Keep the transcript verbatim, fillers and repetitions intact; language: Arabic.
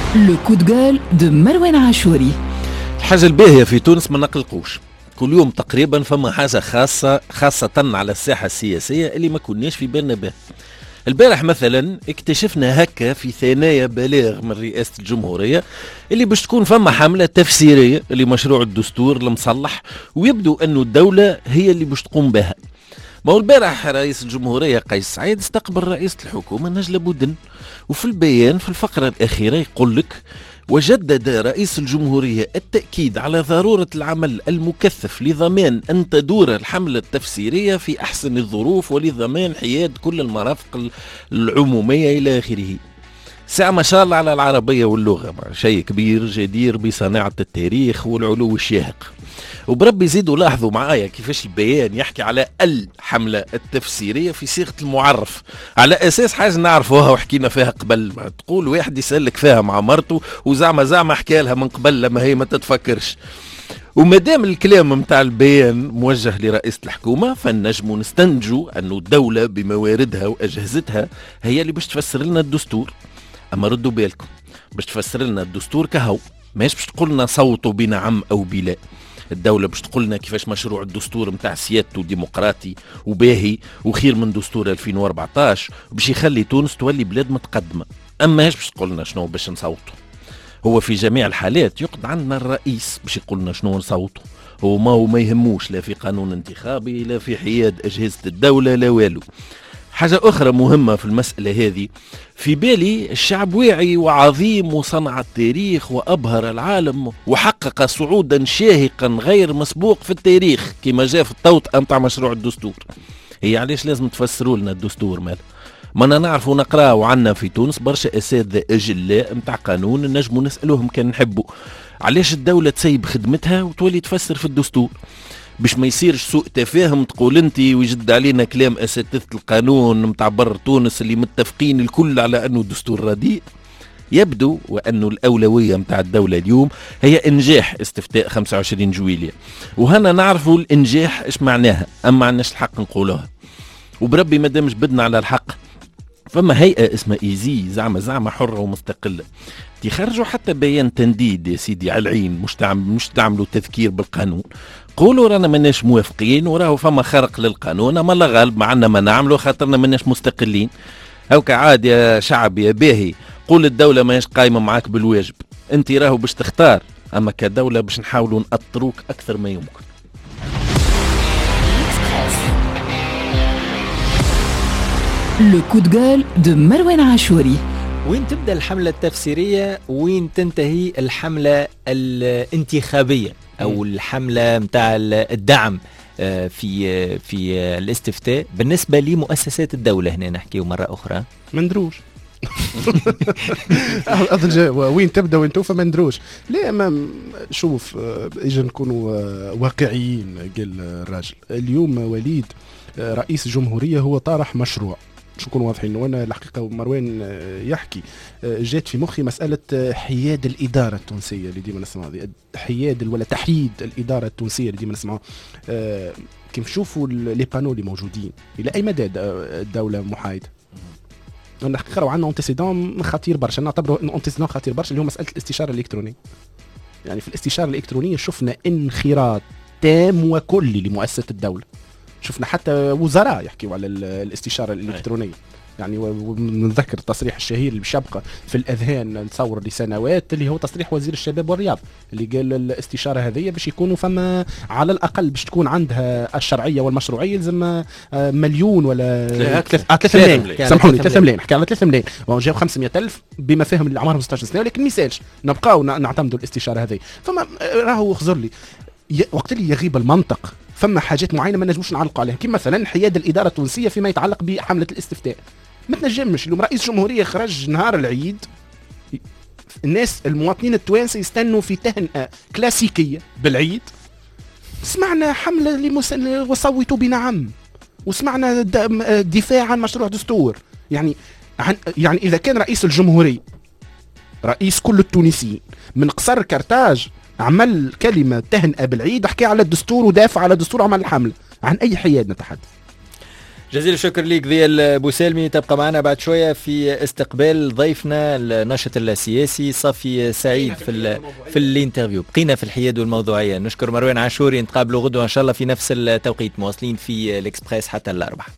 لو كو دو جول دو مروان عاشوري. الحاجة الباهية في تونس ما نقلقوش، كل يوم تقريبا فما حاجة خاصة خاصة على الساحة السياسية اللي ما كناش في بالنا بها. البارح مثلا اكتشفنا هكا في ثنايا بلاغ من رئاسة الجمهورية اللي باش تكون فما حملة تفسيرية لمشروع الدستور المصلح، ويبدو أنه الدولة هي اللي باش تقوم بها. ما هو البارح رئيس الجمهورية قيس سعيد استقبل رئيسة الحكومة نجلة بودن، وفي البيان في الفقرة الأخيرة يقول لك: وجدد رئيس الجمهورية التأكيد على ضرورة العمل المكثف لضمان أن تدور الحملة التفسيرية في أحسن الظروف ولضمان حياد كل المرافق العمومية إلى آخره. ساعة ما شاء الله على العربية واللغة، شيء كبير جدير بصناعة التاريخ والعلو الشاهق. وبربي زيدوا لاحظوا معايا كيفاش البيان يحكي على الحملة التفسيرية في صيغة المعرف، على أساس حاجة نعرفوها وحكينا فيها قبل. ما تقول واحد يسألك فيها مع مرته وزعما زعما حكى لها من قبل لما هي ما تتفكرش. ومادام الكلام متاع البيان موجه لرئيسة الحكومة، فنجموا نستنتجوا أنه الدولة بمواردها وأجهزتها هي اللي باش تفسر لنا الدستور. أما ردوا بالكم، باش تفسر لنا الدستور كهو، ماش باش تقول لنا صوتوا بنعم أو بلا. الدولة باش تقول لنا كيفاش مشروع الدستور متاع سيادته ديمقراطي وباهي وخير من دستور ألفين وأربعطاش باش يخلي تونس تولي بلاد متقدمة. أما هاش باش تقول لنا شنو باش نصوتوا. هو في جميع الحالات يقعد عندنا الرئيس باش يقول لنا شنو نصوتوا. هو ما هو ما يهموش لا في قانون انتخابي لا في حياد أجهزة الدولة لا والو. حاجة أخرى مهمة في المسألة هذه، في بالي الشعب واعي وعظيم وصنع التاريخ وأبهر العالم وحقق صعودا شاهقا غير مسبوق في التاريخ كما جاء في التوطئة متاع مشروع الدستور. هي علاش لازم تفسروا لنا الدستور مال؟ ما أنا نعرفوا نقرأ عنا في تونس برشا أساتذة أجلاء متاع قانون نجموا نسألوهم كان نحبوا علاش الدولة تسيب خدمتها وتولي تفسر في الدستور، باش ما يصيرش سوء تفاهم تقول انت ويجد علينا كلام اساتذه القانون متاع بر تونس اللي متفقين الكل على انه الدستور رديء. يبدو وانه الاولويه متاع الدوله اليوم هي انجاح استفتاء خمسة وعشرين جويلية، وهنا نعرفوا الانجاح ايش معناها، اما عندناش الحق نقولوها. وبربي ما دامش بدنا على الحق، فما هيئه اسمها ايزي زعما زعما حره ومستقله تخرجوا حتى بيان تنديد يا سيدي على العين، مش تعمل مش تعملوا تذكير بالقانون، قولوا رانا ماناش موافقين وراهو فما خرق للقانون، اما الله غالب ما عندنا ما نعملوا خاطرنا ماناش مستقلين. هاكا عاد يا شعب يا باهي، قول الدوله ماهيش قايمه معاك بالواجب، انت راهو باش تختار، اما كدوله باش نحاولوا نأطروك اكثر ما يمكن. لو كو دو جول دو مروان عاشوري. وين تبدأ الحملة التفسيرية وين تنتهي الحملة الانتخابية أو الحملة متاع الدعم في في الاستفتاء بالنسبة لمؤسسات الدولة؟ هنا نحكيه مرة أخرى مندروش. أظن وين تبدأ وين توفى مندروش. لا ما شوف إجا نكونوا واقعيين. قال الراجل اليوم وليد رئيس الجمهورية هو طارح مشروع، شو نكون واضحين. وانا الحقيقه مروان يحكي جات في مخي مساله حياد الاداره التونسيه اللي ديما نسمعها، حياد ولا تحييد الاداره التونسيه اللي ديما نسمعها. كيف نشوفوا لي بانو اللي موجودين الى اي مدى الدوله محايده. انا الحقيقه راه عندنا انتسيدون خطير برشا، نعتبره انه انتسيدون خطير برشا اللي هو مساله الاستشاره الالكترونيه. يعني في الاستشاره الالكترونيه شفنا انخراط تام وكلي لمؤسسه الدوله. شفنا حتى وزراء يحكيوا على الاستشارة الإلكترونية. يعني ونذكر التصريح الشهير اللي بيبقى في الأذهان نتصور لسنوات، اللي هو تصريح وزير الشباب والرياضة اللي قال الاستشارة هذه باش يكونوا فما على الأقل باش تكون عندها الشرعية والمشروعية لازم مليون ولا ثلاثة ملايين، سامحوني ثلاثة ملايين، حكي على ثلاثة ملايين وجاب خمسمائة ألف بما فهم اللي عمرهم ستة عشر سنة، ولكن ميسالش نبقاو نعتمدوا الاستشارة هذه. فما راهو خزر لي وقت اللي يغيب المنطق فما حاجات معينه ما نجموش نعلقوا عليها، كما مثلا حياد الاداره التونسيه فيما يتعلق بحمله الاستفتاء. ما تنجمش لو رئيس جمهوريه خرج نهار العيد الناس المواطنين التوانسه يستنوا في تهنئه كلاسيكيه بالعيد، سمعنا حمله اللي وصوتوا بنعم وسمعنا دفاع عن مشروع دستور. يعني عن يعني اذا كان رئيس الجمهوريه رئيس كل التونسيين من قصر كرتاج عمل كلمة تهنئة بالعيد، حكي على الدستور ودافع على الدستور، عمل الحملة، عن أي حياد نتحدث؟ جزيل الشكر ليك ضياء بوسالمي. تبقى معنا بعد شويه في استقبال ضيفنا الناشط السياسي صافي سعيد في ال في الانترفيو. بقينا في الحياد والموضوعيه. نشكر مروان عاشوري. نتقابلوا غدوه ان شاء الله في نفس التوقيت، مواصلين في الاكسبريس حتى الاربعاء.